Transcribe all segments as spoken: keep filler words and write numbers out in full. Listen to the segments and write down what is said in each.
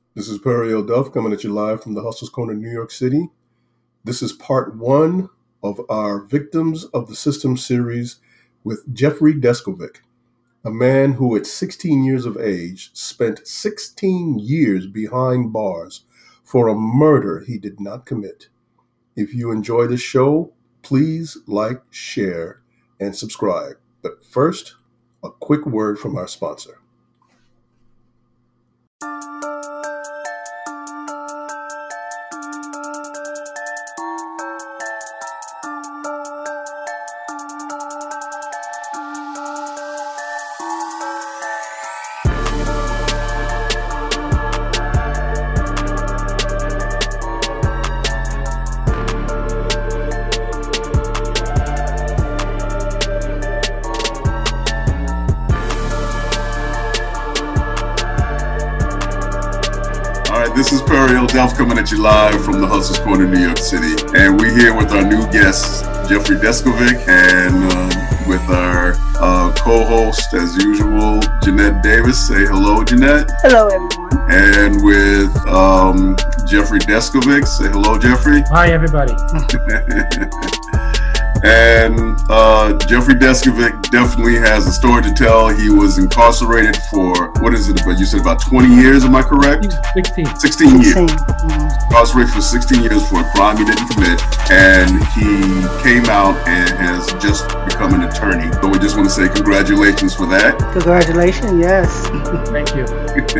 This is Perry Duff coming at you live from the Hustler's Corner, New York City. This is part one of our Victims of the System series with Jeffrey Deskovic, a man who at sixteen years of age spent sixteen years behind bars for a murder he did not commit. If you enjoy this show, please like, share, and subscribe. But first, a quick word from our sponsor. This is Perry Duff coming at you live from the Hustler's Corner, New York City. And we're here with our new guest, Jeffrey Deskovic, and uh, with our uh, co-host, as usual, Jeanette Davis. Say hello, Jeanette. Hello, everyone. And with um, Jeffrey Deskovic. Say hello, Jeffrey. Hi, everybody. And uh, Jeffrey Deskovic definitely has a story to tell. He was incarcerated for, what is it, but you said about twenty years, am I correct? sixteen. sixteen years. Mm-hmm. Incarcerated for sixteen years for a crime he didn't commit. And he came out and has just become an attorney. So we just want to say congratulations for that. Congratulations, yes. Thank you.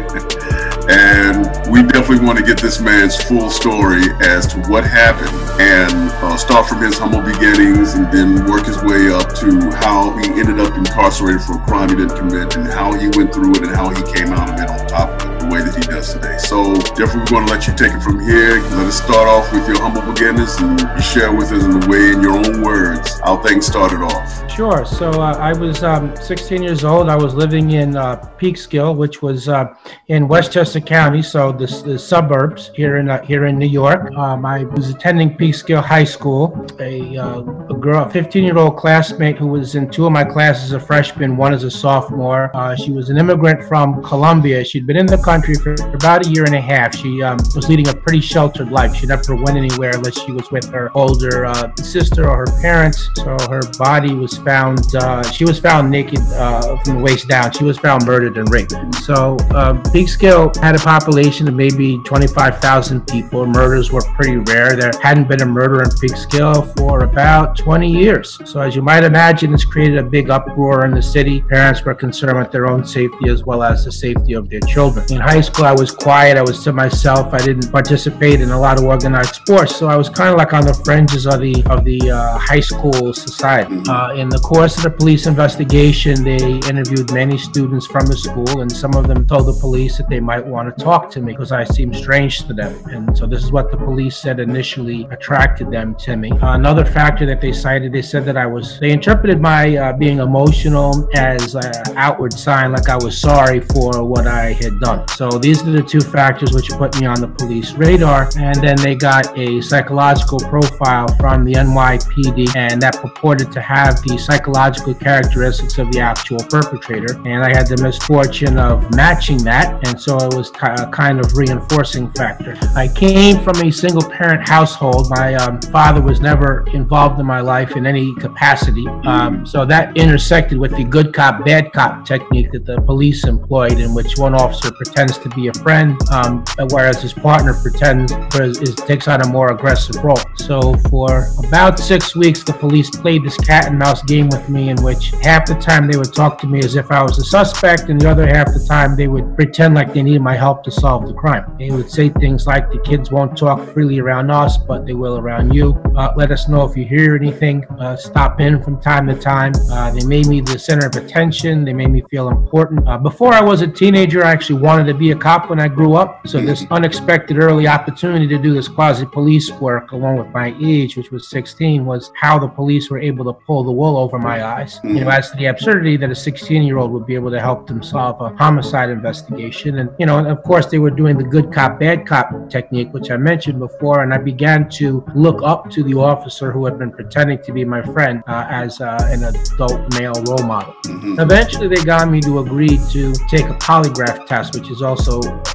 And we definitely want to get this man's full story as to what happened and uh, start from his humble beginnings and then work his way up to how he ended up incarcerated for a crime he didn't commit and how he went through it and how he came out of it on top of it the way that he does today. So, Jeffrey, we're going to let you take it from here. Let us start off with your humble beginnings and you share with us in the way, in your own words, how things started off. Sure. So uh, I was um, sixteen years old. I was living in uh, Peekskill, which was uh, in Westchester County, so the, the suburbs here in uh, here in New York. Um, I was attending Peekskill High School. A, uh, a girl, a fifteen-year-old classmate who was in two of my classes, a freshman, one as a sophomore. Uh, she was an immigrant from Colombia. She'd been in the country for about a year and a half. She um, was leading a pretty sheltered life. She never went anywhere unless she was with her older uh, sister or her parents. So her body was found. Uh, she was found naked uh, from the waist down. She was found murdered and raped. So um, Peekskill had a population of maybe twenty-five thousand people. Murders were pretty rare. There hadn't been a murder in Peekskill for about twenty years. So as you might imagine, it's created a big uproar in the city. Parents were concerned with their own safety as well as the safety of their children. In high school, I was quiet. I was to myself. I didn't participate in a lot of organized sports. So I was kind of like on the fringes of the of the uh, high school society. Uh, in the course of the police investigation, they interviewed many students from the school, and some of them told the police that they might want to talk to me because I seemed strange to them. And so this is what the police said initially attracted them to me. Uh, another factor that they cited, they said that I was, they interpreted my uh, being emotional as an outward sign, like I was sorry for what I had done. So these are the two factors which put me on the police radar. And then they got a psychological profile from the N Y P D, and that purported to have the psychological characteristics of the actual perpetrator. And I had the misfortune of matching that, and so it was a kind of reinforcing factor. I came from a single parent household. My um, father was never involved in my life in any capacity, um, so that intersected with the good cop, bad cop technique that the police employed, in which one officer pretends to be a friend, um, whereas his partner pretends is, is, takes on a more aggressive role. So for about six weeks, the police played this cat and mouse game with me, in which half the time they would talk to me as if I was a suspect, and the other half the time they would pretend like they needed my help to solve the crime. They would say things like, the kids won't talk freely around us, but they will around you. Uh, let us know if you hear anything. Uh, stop in from time to time. Uh, they made me the center of attention. They made me feel important. Uh, before I was a teenager, I actually wanted to be a cop when I grew up. So this unexpected early opportunity to do this quasi-police work along with my age, which was sixteen, was how the police were able to pull the wool over my eyes. You know, as to the absurdity that a sixteen-year-old would be able to help them solve a homicide investigation. And, you know, and of course, they were doing the good cop, bad cop technique, which I mentioned before, and I began to look up to the officer who had been pretending to be my friend uh, as uh, an adult male role model. Mm-hmm. Eventually, they got me to agree to take a polygraph test, which is also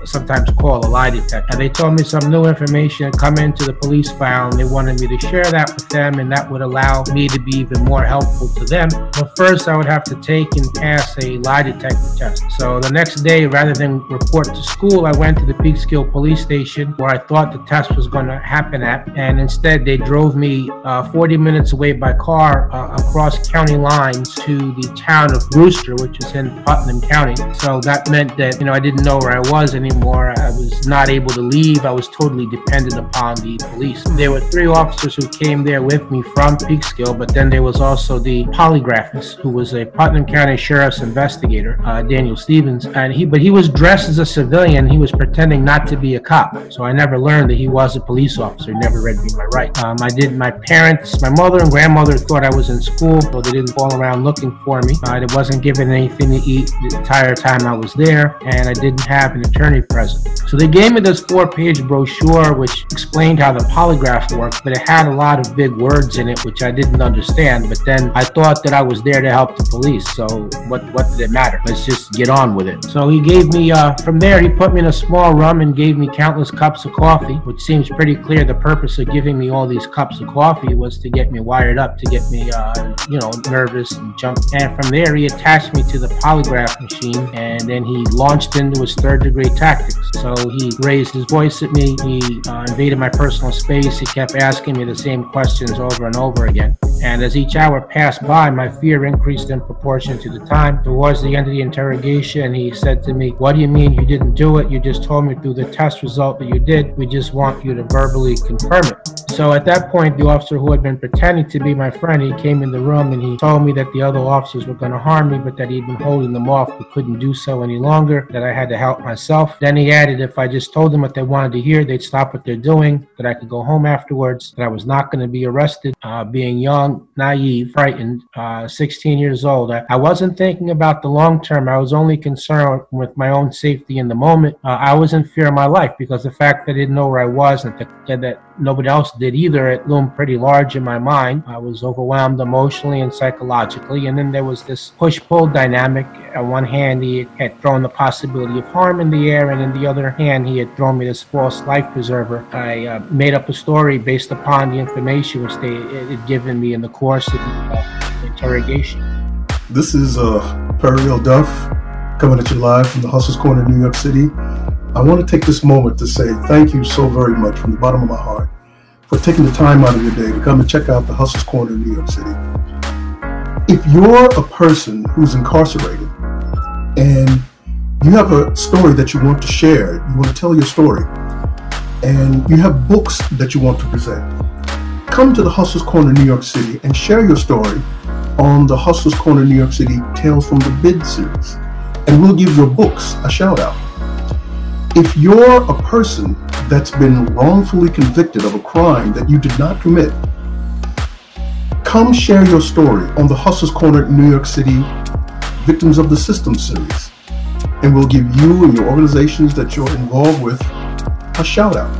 sometimes call a lie detector. And they told me some new information had come into the police file, and they wanted me to share that with them, and that would allow me to be even more helpful to them. But first, I would have to take and pass a lie detector test. So the next day, rather than report to school, I went to the Peekskill police station where I thought the test was going to happen at, and instead they drove me uh, forty minutes away by car uh, across county lines to the town of Brewster, which is in Putnam County. So that meant that, you know, I didn't know where I was anymore. I was not able to leave. I was totally dependent upon the police. There were three officers who came there with me from Peekskill, but then there was also the polygraphist, who was a Putnam County Sheriff's investigator, uh, Daniel Stevens, and he, but he was dressed as a civilian. He was pretending not to be a cop. So I never learned that he was a police officer. He never read me my rights. Um, I did. My parents, my mother and grandmother thought I was in school, so they didn't fall around looking for me. Uh, I wasn't given anything to eat the entire time I was there, and I didn't have an attorney present. So they gave me this four-page brochure which explained how the polygraph worked, but it had a lot of big words in it which I didn't understand. But then I thought that I was there to help the police, so what what did it matter? Let's just get on with it. So he gave me, uh, from there, he put me in a small room and gave me countless cups of coffee, which seems pretty clear. The purpose of giving me all these cups of coffee was to get me wired up, to get me, uh, you know, nervous and jump. And from there, he attached me to the polygraph machine, and then he launched into his third-degree tactics. So he raised his voice at me. He uh, invaded my personal space. He kept asking me the same questions over and over again. And as each hour passed by, my fear increased in proportion to the time. Towards the end of the interrogation, he said to me, "What do you mean you didn't do it? You just told me through the test result that you did. We just want you to verbally confirm it." So at that point, the officer who had been pretending to be my friend, he came in the room and he told me that the other officers were going to harm me, but that he'd been holding them off but couldn't do so any longer, that I had to help myself. Then he added if I just told them what they wanted to hear, they'd stop what they're doing, that I could go home afterwards, that I was not going to be arrested. Uh, being young, naive, frightened, uh, sixteen years old, I, I wasn't thinking about the long term. I was only concerned with my own safety in the moment. Uh, I was in fear of my life because the fact that I didn't know where I was and that, that nobody else did either, it loomed pretty large in my mind. I was overwhelmed emotionally and psychologically. And then there was this push-pull dynamic. On one hand, he had thrown the possibility of harm in the air, and on the other hand, he had thrown me this false life preserver. I uh, made up a story based upon the information which they had given me in the course of the uh, interrogation. This is uh, Periel Duff coming at you live from the Hustler's Corner, New York City. I want to take this moment to say thank you so very much from the bottom of my heart for taking the time out of your day to come and check out the Hustler's Corner in New York City. If you're a person who's incarcerated and you have a story that you want to share, you want to tell your story, and you have books that you want to present, come to the Hustler's Corner New York City and share your story on the Hustler's Corner New York City Tales from the Bid series, and we'll give your books a shout out. If you're a person that's been wrongfully convicted of a crime that you did not commit, come share your story on the Hustler's Corner New York City Victims of the System series, and we'll give you and your organizations that you're involved with a shout out.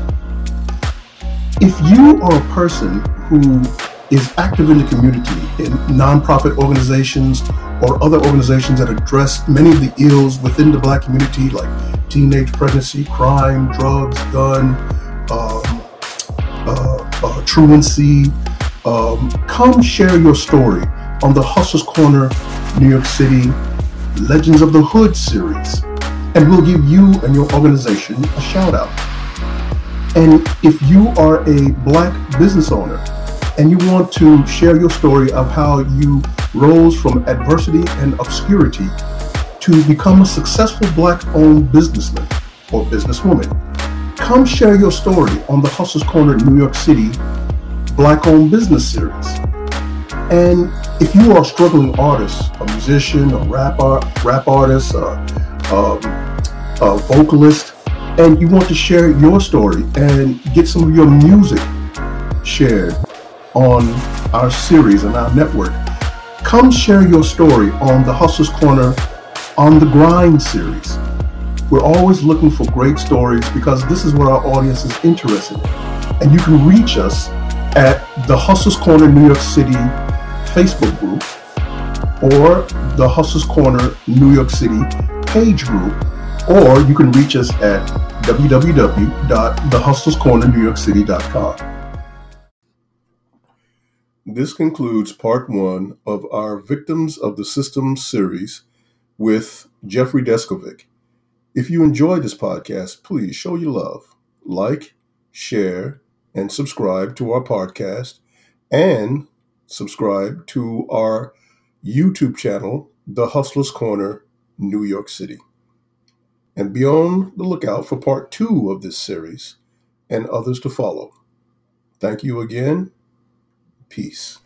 If you are a person who is active in the community, in nonprofit organizations or other organizations that address many of the ills within the Black community, like teenage pregnancy, crime, drugs, gun, um, uh, uh, truancy, um, come share your story on the Hustler's Corner New York City Legends of the Hood series, and we'll give you and your organization a shout out. And if you are a Black business owner and you want to share your story of how you rose from adversity and obscurity to become a successful Black-owned businessman or businesswoman, come share your story on the Hustler's Corner New York City Black-owned business series. And if you are a struggling artist, a musician, a rap, art, rap artist, a, a, a vocalist, and you want to share your story and get some of your music shared on our series and our network, come share your story on the Hustler's Corner On the Grind series. We're always looking for great stories because this is what our audience is interested in. And you can reach us at the Hustler's Corner New York City Facebook group or the Hustler's Corner New York City page group or you can reach us at w w w dot the hustlers corner new york city dot com. This concludes part one of our Victims of the System series with Jeffrey Deskovic. If you enjoyed this podcast, please show your love. Like, share, and subscribe to our podcast, and subscribe to our YouTube channel, The Hustlers Corner, New York City. And be on the lookout for part two of this series and others to follow. Thank you again. Peace.